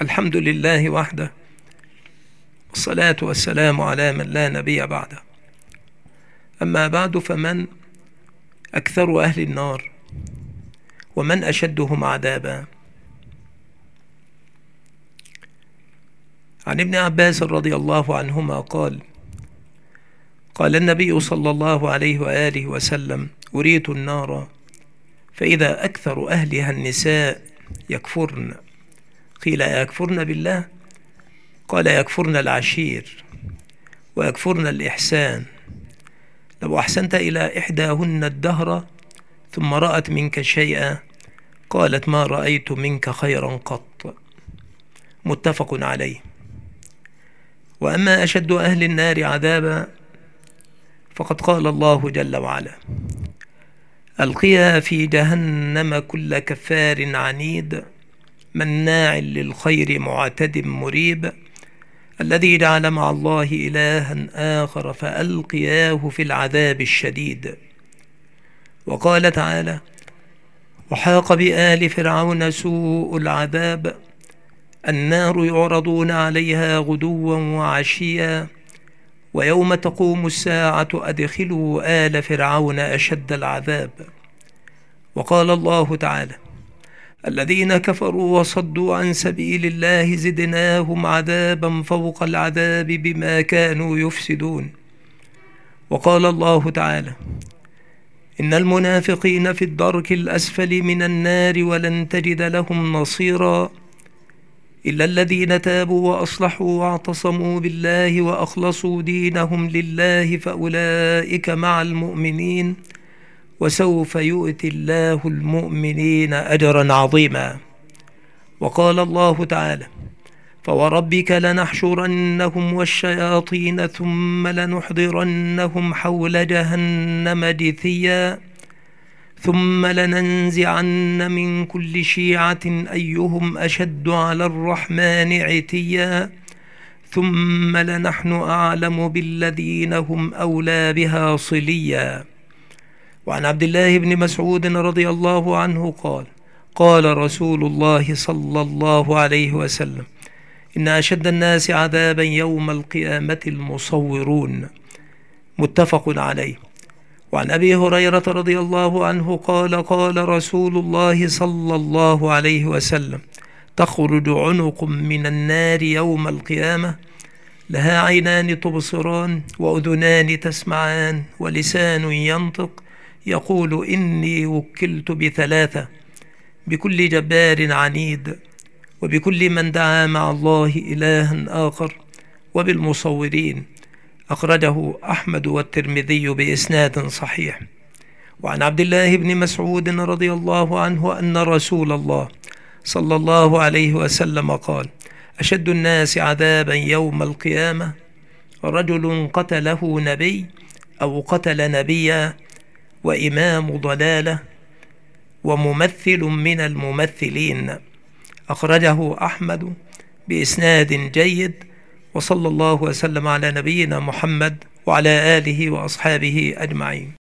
الحمد لله وحده، والصلاة والسلام على من لا نبي بعده. أما بعد، فمن أكثر أهل النار ومن أشدهم عذابا؟ عن ابن عباس رضي الله عنهما قال النبي صلى الله عليه وآله وسلم: أريت النار فإذا أكثر أهلها النساء يكفرن. قيل: يكفرن بالله؟ قال: يكفرن العشير ويكفرن الإحسان. لو أحسنت إلى إحداهن الدهر ثم رأت منك شيئا قالت: ما رأيت منك خيرا قط. متفق عليه. وأما أشد أهل النار عذابا فقد قال الله جل وعلا: ألقيا في جهنم كل كفار عنيد مناع للخير معتد مريب الذي جعل مع الله إلها آخر فألقياه في العذاب الشديد. وقال تعالى: وحاق بآل فرعون سوء العذاب النار يعرضون عليها غدوا وعشيا ويوم تقوم الساعة أدخلوا آل فرعون أشد العذاب. وقال الله تعالى: الذين كفروا وصدوا عن سبيل الله زدناهم عذابا فوق العذاب بما كانوا يفسدون. وقال الله تعالى: إن المنافقين في الدرك الأسفل من النار ولن تجد لهم نصيرا إلا الذين تابوا وأصلحوا واعتصموا بالله وأخلصوا دينهم لله فأولئك مع المؤمنين وسوف يؤتي الله المؤمنين أجرا عظيما. وقال الله تعالى: فوربك لنحشرنهم والشياطين ثم لنحضرنهم حول جهنم جثيا ثم لننزعن من كل شيعة أيهم أشد على الرحمن عتيا ثم لنحن أعلم بالذين هم أولى بها صليا. وعن عبد الله بن مسعود رضي الله عنه قال رسول الله صلى الله عليه وسلم: إن أشد الناس عذابا يوم القيامة المصورون. متفق عليه. وعن أبي هريرة رضي الله عنه قال رسول الله صلى الله عليه وسلم: تخرج عنق من النار يوم القيامة لها عينان تبصران وأذنان تسمعان ولسان ينطق يقول: إني وكلت بثلاثة، بكل جبار عنيد، وبكل من دعا مع الله إلها آخر، وبالمصورين. أخرجه أحمد والترمذي بإسناد صحيح. وعن عبد الله بن مسعود رضي الله عنه أن رسول الله صلى الله عليه وسلم قال: أشد الناس عذابا يوم القيامة رجل قتله نبي أو قتل نبيا وإمام ضلالة وممثل من الممثلين. أخرجه أحمد بإسناد جيد. وصلى الله وسلم على نبينا محمد وعلى آله وأصحابه أجمعين.